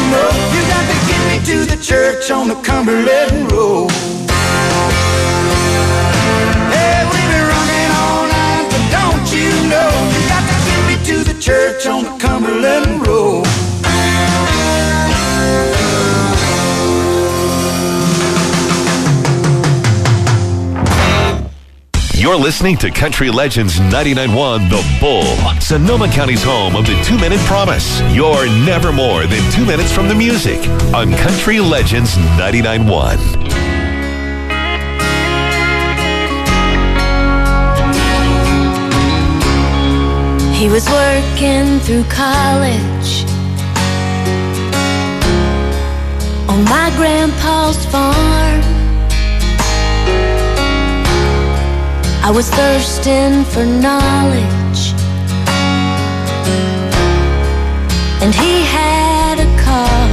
know you got to get me to the church on the Cumberland Road. Hey, we've been running all night, but don't you know you got to get me to the church on the Cumberland Road. You're listening to Country Legends 99.1 The Bull, Sonoma County's home of the 2-Minute Promise. You're never more than 2 minutes from the music on Country Legends 99.1. He was working through college on my grandpa's farm. I was thirsting for knowledge, and he had a car.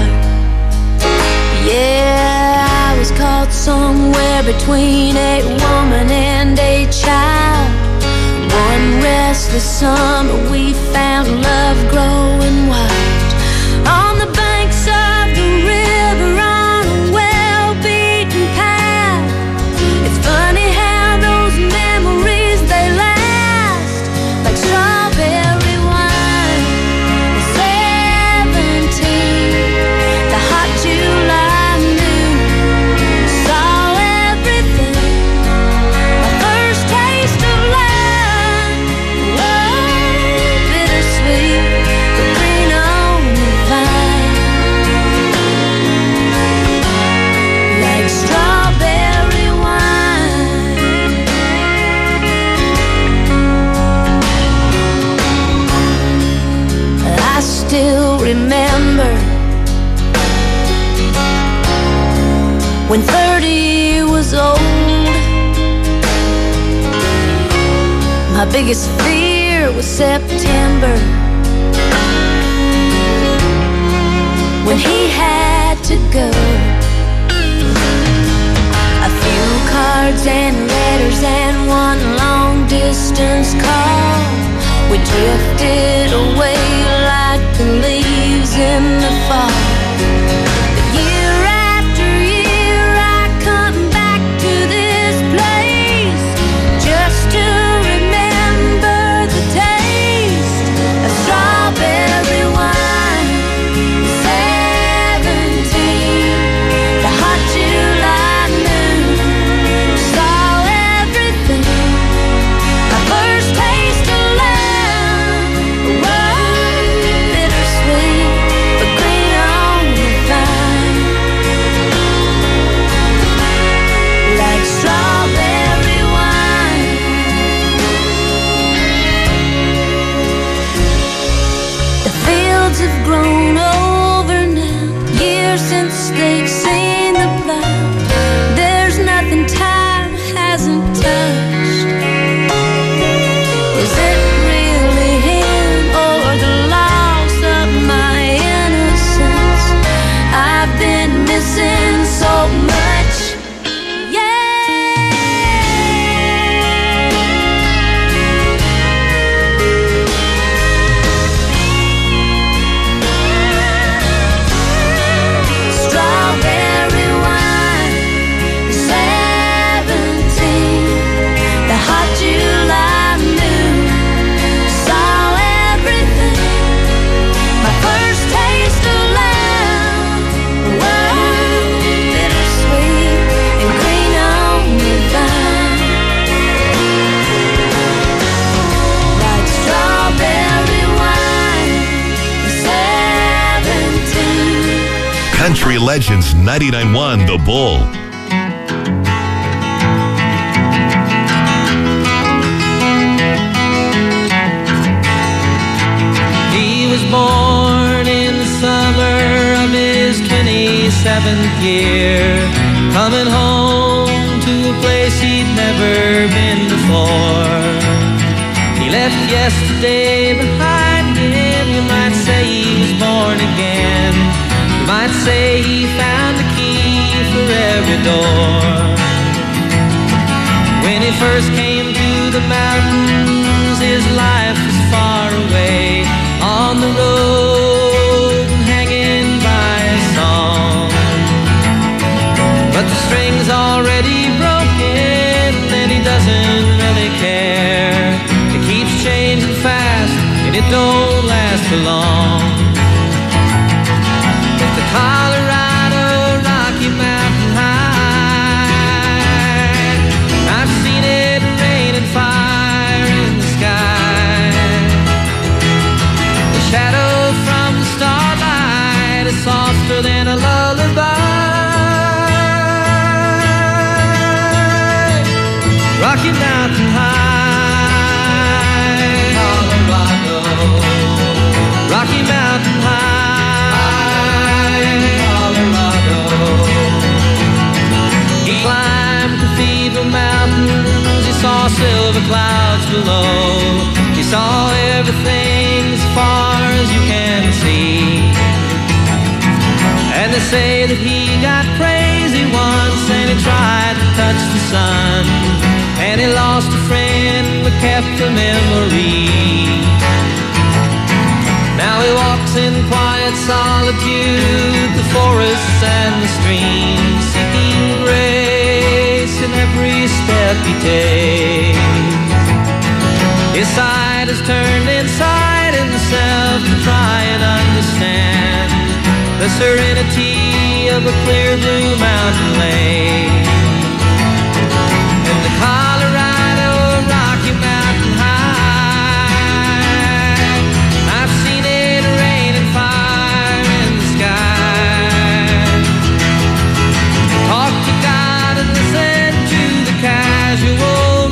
Yeah, I was caught somewhere between a woman and a child. One restless summer we found love growing wild on the banks of the river on a well-beaten path. It's funny how those memories, they last like strawberry wine. At 17, the hot July noon, saw everything. My first taste of love, oh, bittersweet, but green on the vine, like strawberry wine. I still remember when 30 was old. My biggest fear was September, when he had to go. A few cards and letters and one long distance call. We drifted away like the leaves in the fall. But year after year I come back to this place just to remember the taste of strawberry wine. 17, the hot July noon, saw everything. My first taste of love, oh, bittersweet, but green on the vine, like strawberry wine. The fields have grown over now, years since they've seen the plow. There's nothing time hasn't touched. Is it really him or the loss of my innocence? I've been missing so much. Yeah. Strawberry wine, 17, the hot July noon, saw everything. My first taste of love, oh, bittersweet and green on the vine, like strawberry wine, 17. Country Legends 99.1 The Bull. He was born in the summer of his 27th year, coming home to a place he'd never been before. He left yesterday behind him. You might say he was born again. You might say he found the key for every door. When he first came to the mountains, his life was far away on the road, hanging by a say that he got crazy once and he tried to touch the sun, and he lost a friend but kept a memory. Now he walks in quiet solitude, the forests and the streams, seeking grace in every step he takes. His side is turned inside himself to try and understand the serenity of a clear blue mountain lake. In the Colorado Rocky Mountain High, I've seen it rain and fire in the sky. Talk to God and listen to the casual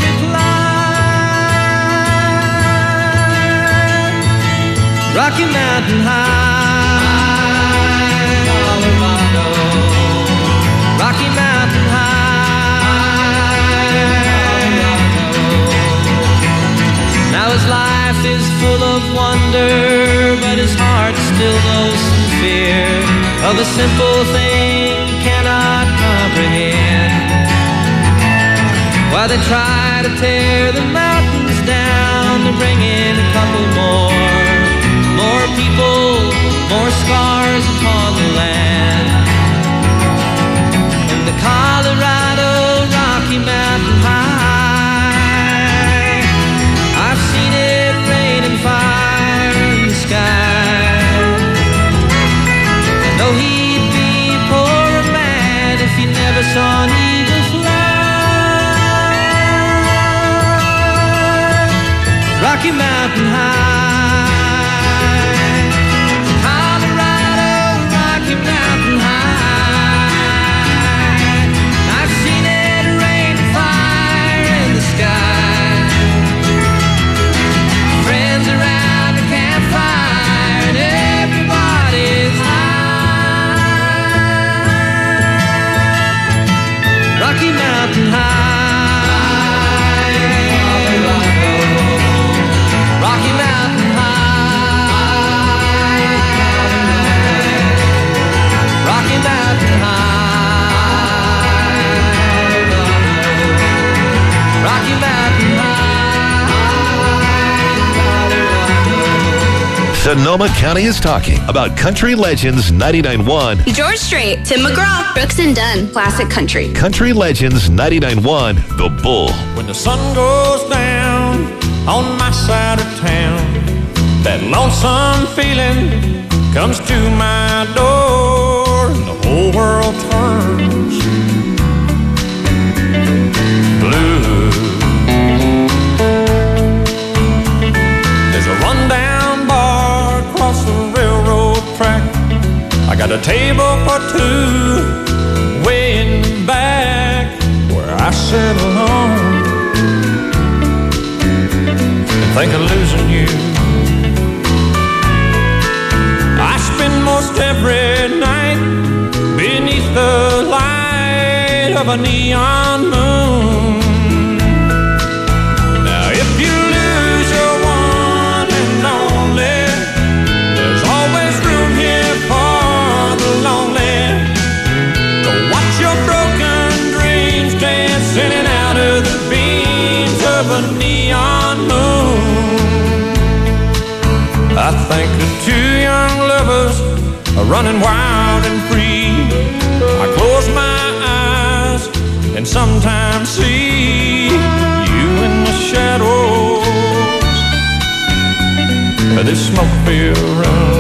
reply. Rocky Mountain High, Colorado, Rocky Mountain High, Colorado. Now his life is full of wonder, but his heart still knows some fear of a simple thing he cannot comprehend. While they try to tear the mountains down to bring in a couple more people, more scars upon the land. In the Colorado Rocky Mountain High, I've seen it rain and fire in the sky. I know he'd be a poorer man if he never saw an eagle fly. Rocky Mountain High, Rocky Mountain High, Colorado, Rocky Mountain High, Rocky Mountain High, Rocky Mountain High. Sonoma County is talking about Country Legends 99.1. George Strait, Tim McGraw, Brooks and Dunn, Classic Country. Country Legends 99.1, The Bull. When the sun goes down on my side of town, that lonesome feeling comes to my door, and the whole world turns blue. There's a rundown bar across the railroad track. I got a table for two way in the back where I sit alone and think of losing you. I spend most every night beneath the light of a neon moon. Now if you lose your one and only, there's always room here for the lonely to watch your broken dreams dance in and out of the beams of a neon moon. I think of two young lovers are running wild and free. I close my eyes and sometimes see you in the shadows of this smoke-filled room.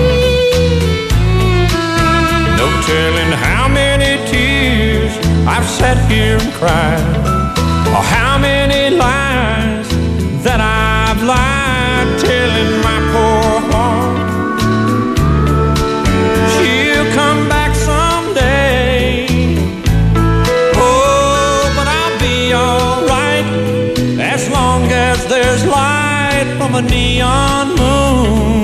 No telling how many tears I've sat here and cried, or how many lies that I've lied, telling my poor heart she'll come back someday. Oh, but I'll be alright as long as there's light from a neon moon.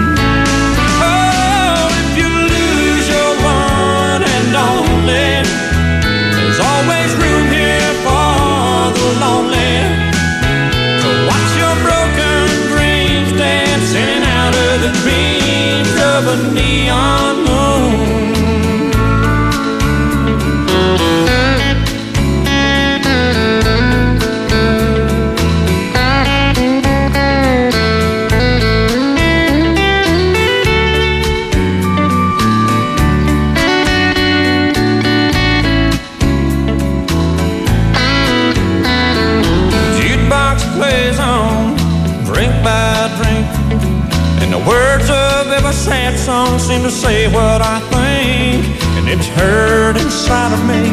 Oh, if you lose your one and only, there's always room here for the lonely to watch your broken dreams dancing out of the dreams of a neon moon. a sad song seems to say what I think, and it's heard inside of me.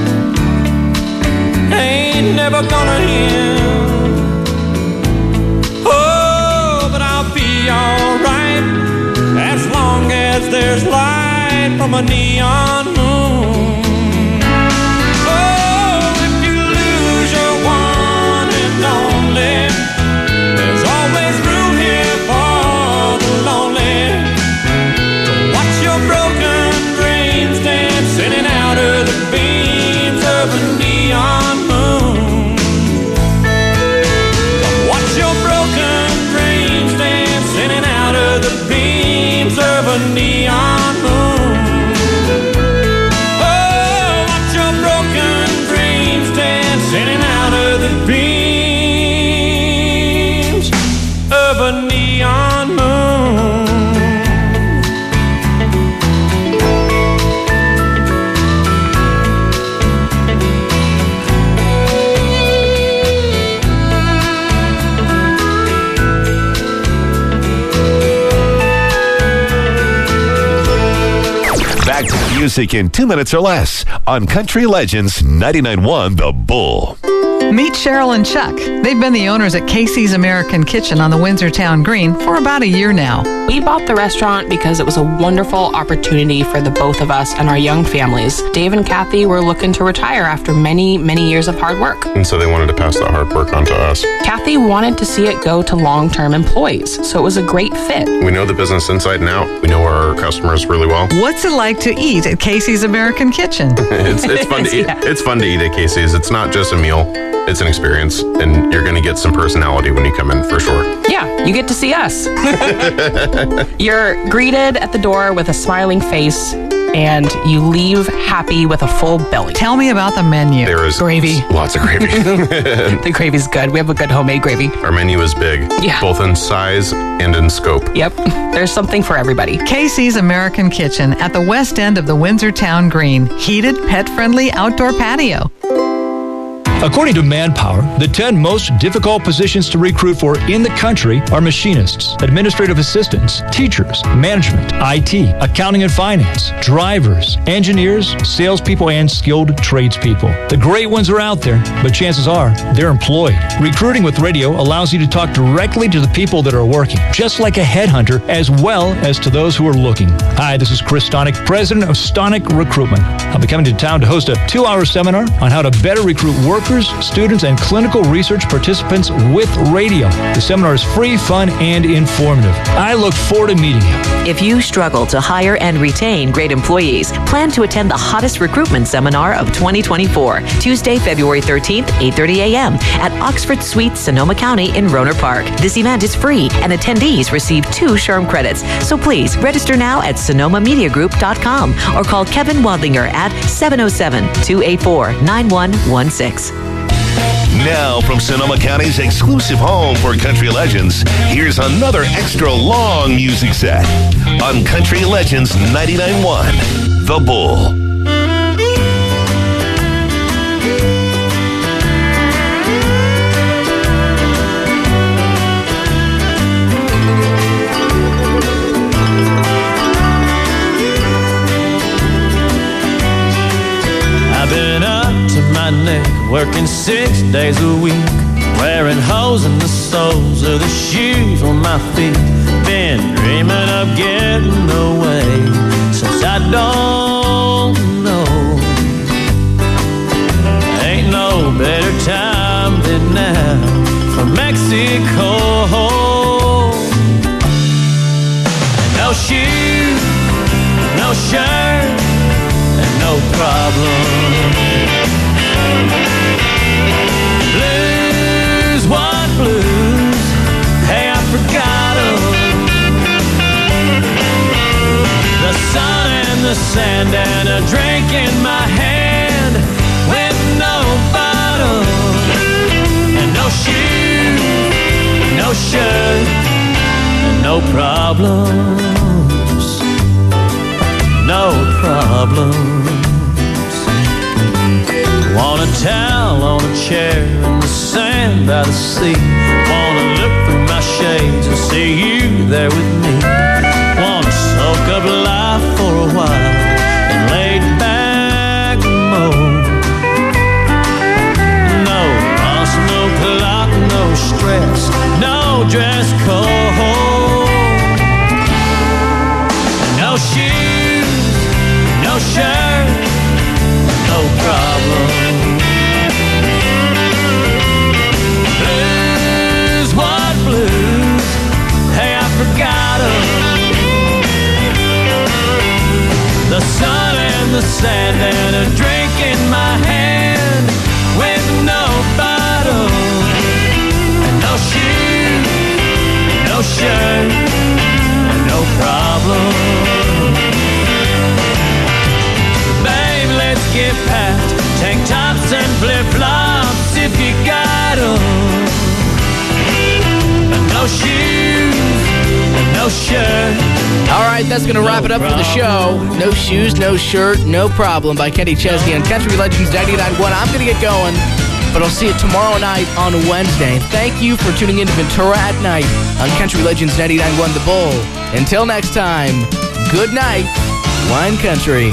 Ain't never gonna end. Oh, but I'll be alright as long as there's light from a neon moon. Oh, if you lose your one and only, there's always room here for the lonely. To watch your broken dreams dance in and out of the beams of a neon moon. To watch your broken dreams dance in and out of the beams of a neon moon. Oh, watch your broken dreams dance in and out of the beams of a neon moon. Back to music in 2 minutes or less on Country Legends 99.1 The Bull. Meet Cheryl and Chuck. They've been the owners at Casey's American Kitchen on the Windsor Town Green for about a year now. We bought the restaurant because it was a wonderful opportunity for the both of us and our young families. Dave and Kathy were looking to retire after many, many years of hard work. And so they wanted to pass that hard work on to us. Kathy wanted to see it go to long-term employees, so it was a great fit. We know the business inside and out. We know our customers really well. What's it like to eat at Casey's American Kitchen? It's fun to eat. Yeah. It's fun to eat at Casey's. It's not just a meal. It's an experience, and you're going to get some personality when you come in, for sure. Yeah, you get to see us. You're greeted at the door with a smiling face, and you leave happy with a full belly. Tell me about the menu. There is Gravy. Lots of gravy. The gravy's good. We have a good homemade gravy. Our menu is big, Yeah. both in size and in scope. Yep, there's something for everybody. Casey's American Kitchen at the west end of the Windsor Town Green. Heated, pet-friendly outdoor patio. According to Manpower, the 10 most difficult positions to recruit for in the country are machinists, administrative assistants, teachers, management, IT, accounting and finance, drivers, engineers, salespeople, and skilled tradespeople. The great ones are out there, but chances are they're employed. Recruiting with radio allows you to talk directly to the people that are working, just like a headhunter, as well as to those who are looking. Hi, this is Chris Stonick, president of Stonick Recruitment. I'll be coming to town to host a 2-hour seminar on how to better recruit workers, students, and clinical research participants with radio. The seminar is free, fun, and informative. I look forward to meeting you. If you struggle to hire and retain great employees, plan to attend the hottest recruitment seminar of 2024, Tuesday, February 13th, 8:30 a.m. at Oxford Suites, Sonoma County in Rohnert Park. This event is free, and attendees receive 2 SHRM credits. So please register now at sonomamediagroup.com or call Kevin Wadlinger at 707-284-9116. Now from Sonoma County's exclusive home for country legends, here's another extra long music set on Country Legends 99.1 The Bull. I've been up to my neck, working 6 days a week, wearing holes in the soles of the shoes on my feet. Been dreaming of getting away since I don't know. Ain't no better time than now for Mexico. No shoes, no shirt, and no problem. Blues, what blues? Hey, I forgot 'em. The sun and the sand and a drink in my hand with no bottle and no shoes, no shirt, and no problems, no problems. Want a towel on a chair in the sand by the sea. Wanna look through my shades and see you there with me. Wanna sand and a drink in my hand with no bottle and no shoes, no shirt, no problem. Babe, let's get past tank tops and flip-flops if you got 'em. No shoes, no shirt. All right, that's going to wrap it up for the show. No Shoes, No Shirt, No Problem by Kenny Chesney on Country Legends 99.1. I'm going to get going, but I'll see you tomorrow night on Wednesday. Thank you for tuning in to Ventura at Night on Country Legends 99.1 The Bull. Until next time, good night, Wine Country.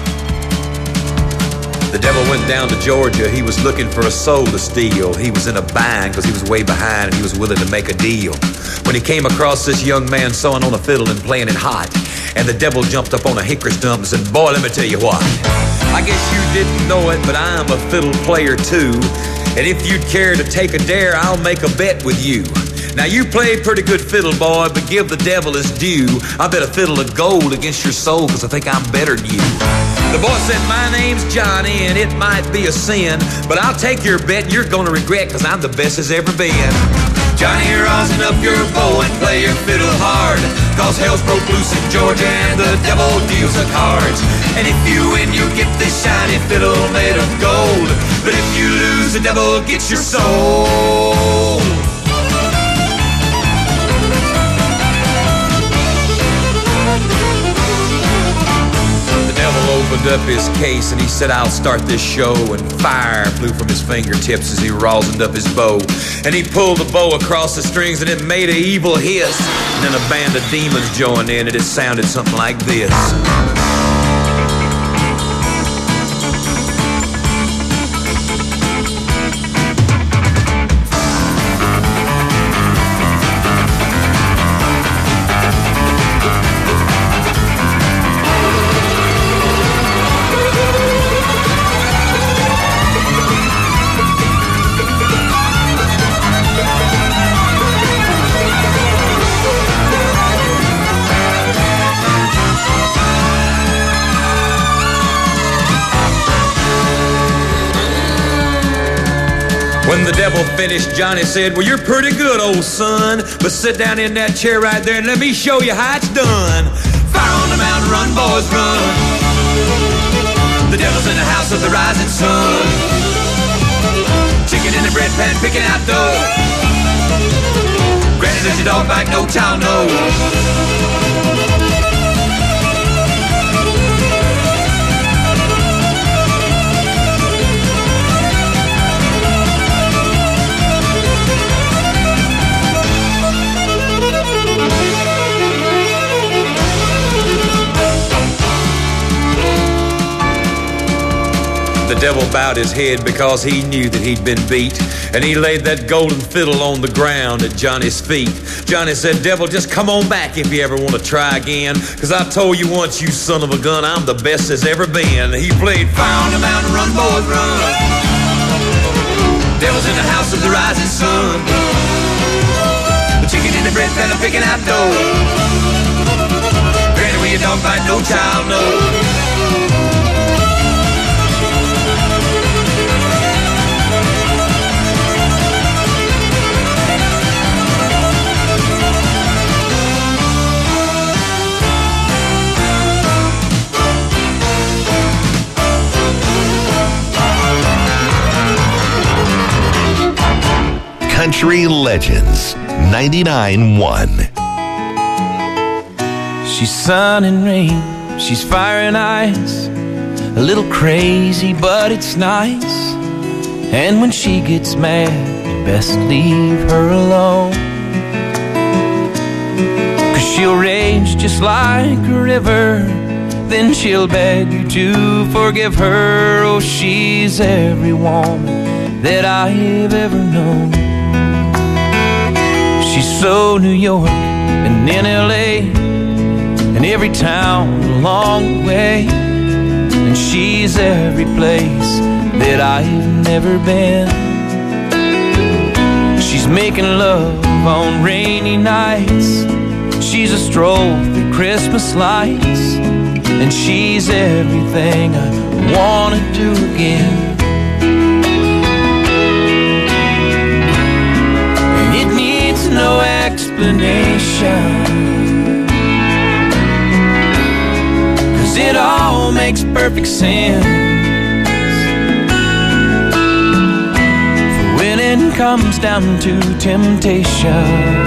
The devil went down to Georgia. He was looking for a soul to steal. He was in a bind because he was way behind and he was willing to make a deal. When he came across this young man sewing on a fiddle and playing it hot, and the devil jumped up on a hickory stump and said, boy, let me tell you what. I guess you didn't know it, but I'm a fiddle player too. And if you'd care to take a dare, I'll make a bet with you. Now you play pretty good fiddle, boy, but give the devil his due. I bet a fiddle of gold against your soul because I think I'm better than you. The boy said, my name's Johnny, and it might be a sin, but I'll take your bet and you're going to regret because I'm the best as ever been. Johnny, rosin up your bow and play your fiddle hard, cause hell's broke loose in Georgia and the devil deals the cards. And if you win, you get this shiny fiddle made of gold, but if you lose, the devil gets your soul. The devil opened up his case and he said, I'll start this show. And fire flew from his fingertips as he rosined up his bow. And he pulled the bow across the strings and it made an evil hiss. And then a band of demons joined in and it sounded something like this. When the devil finished, Johnny said, well, you're pretty good, old son, but sit down in that chair right there and let me show you how it's done. Fire on the mountain, run, boys, run. The devil's in the house of the rising sun. Chicken in the bread pan, picking out dough. Granny, does your dog bite? No child knows. The devil bowed his head because he knew that he'd been beat, and he laid that golden fiddle on the ground at Johnny's feet. Johnny said, devil, just come on back if you ever want to try again, because I told you once, you son of a gun, I'm the best there's ever been. He played fire on the mountain, run, boys, run. Devil's in the house of the rising sun. The chicken in the bread pan, I'm picking out dough. Granny, where your dog bite, no child knows. Country Legends 99.1. She's sun and rain, she's fire and ice, a little crazy but it's nice. And when she gets mad, you best leave her alone, 'cause she'll rage just like a river, then she'll beg you to forgive her. Oh, she's every woman that I've ever known. She's so New York and in LA and every town along the way, and she's every place that I've never been. She's making love on rainy nights, she's a stroll through Christmas lights, and she's everything I wanna do again. And it needs no explanation, 'cause it all makes perfect sense. For when it comes down to temptation,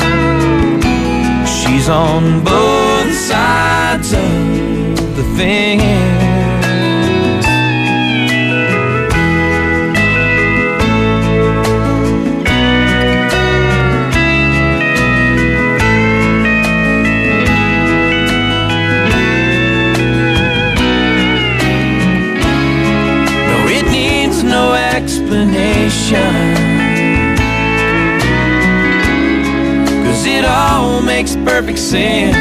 she's on both sides of the fence. No, it needs no explanation, 'cause it all makes perfect sense.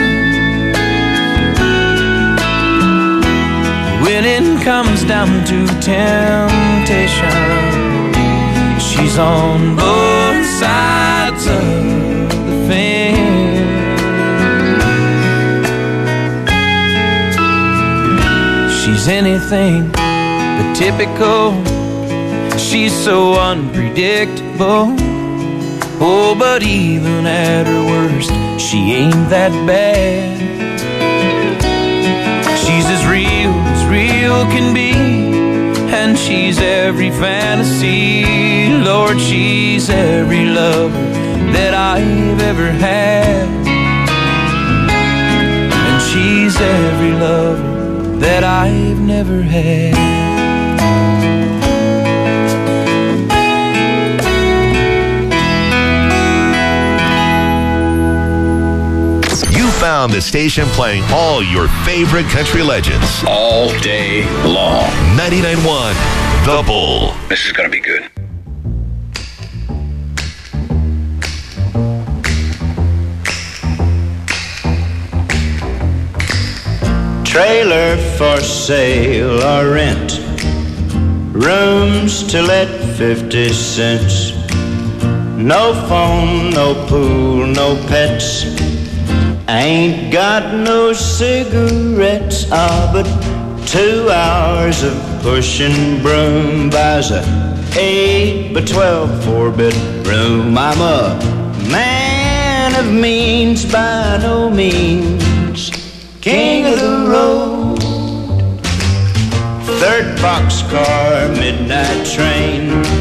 When it comes down to temptation, she's on both sides of the fence. She's anything but typical, she's so unpredictable. Oh, but even at her worst, she ain't that bad. She's as real can be, and she's every fantasy. Lord, she's every lover that I've ever had, and she's every lover that I've never had. Found the station playing all your favorite country legends all day long. 99.1 The Bull. This is gonna be good. Trailer for sale or rent, rooms to let 50 cents. No phone, no pool, no pets. Ain't got no cigarettes, but 2 hours of pushing broom buys a 8 by 12 4-bedroom. I'm a man of means, by no means king of the road. 3rd boxcar, midnight train,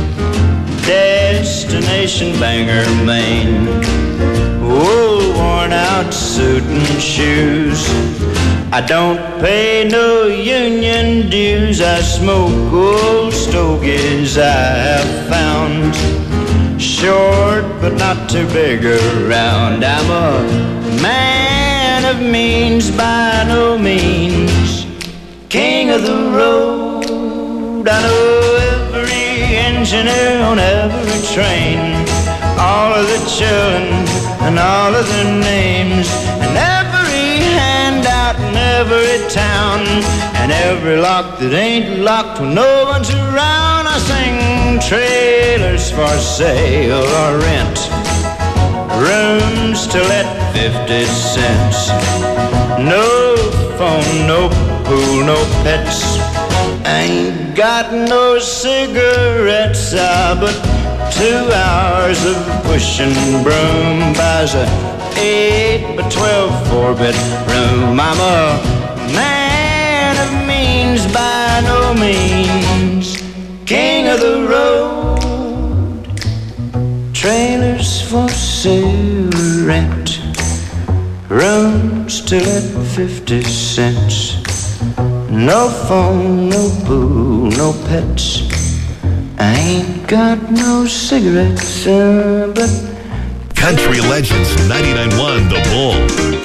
destination Bangor, Maine. Old worn out suit and shoes, I don't pay no union dues. I smoke old stogies I have found, short but not too big around. I'm a man of means, by no means king of the road. I know every engineer on every train, all of the children and all of their names, and every handout in every town, and every lock that ain't locked when no one's around. I sing trailers for sale or rent, rooms to let 50 cents. No phone, no pool, no pets. Ain't got no cigarettes, but 2 hours of pushing broom buys a 8 by 12 4-bedroom. I'm a man of means, by no means king of the road. Trailers for sale, rent, rooms to let 50 cents. No phone, no pool, no pets. I ain't got no cigarettes, but Country Legends 99.1 The Bull.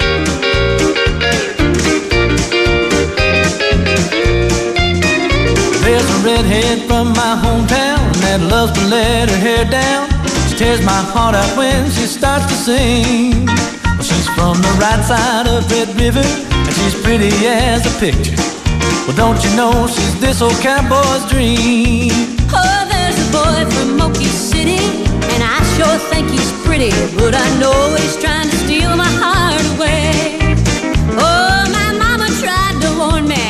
There's a redhead from my hometown that loves to let her hair down. She tears my heart out when she starts to sing. Well, she's from the right side of Red River, and she's pretty as a picture. Well, don't you know she's this old cowboy's dream? Oh, there's a boy from Moki City, and I sure think he's pretty, but I know he's trying to steal my heart away. Oh, my mama tried to warn me,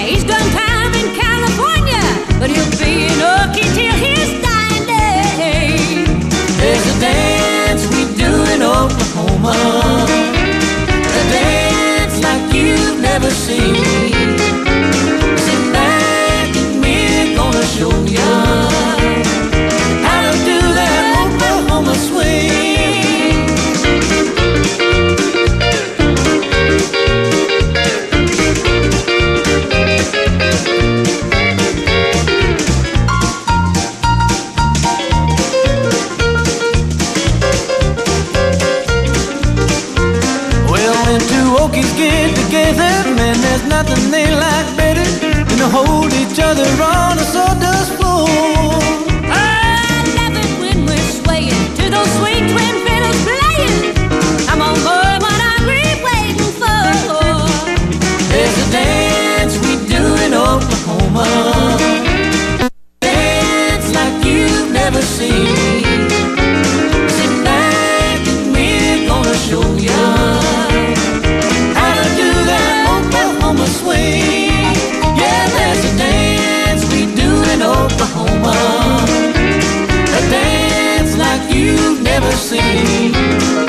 there's nothing they like better than to hold each other on a sawdust floor. I love it when we're swaying to those sweet twin fiddles playing. Come on, boy, what are we waiting for? There's a dance we do in Oklahoma, dance like you've never seen. Sit back and we're gonna show you how to do that Oklahoma swing. Yeah, there's a dance we do in Oklahoma, a dance like you've never seen.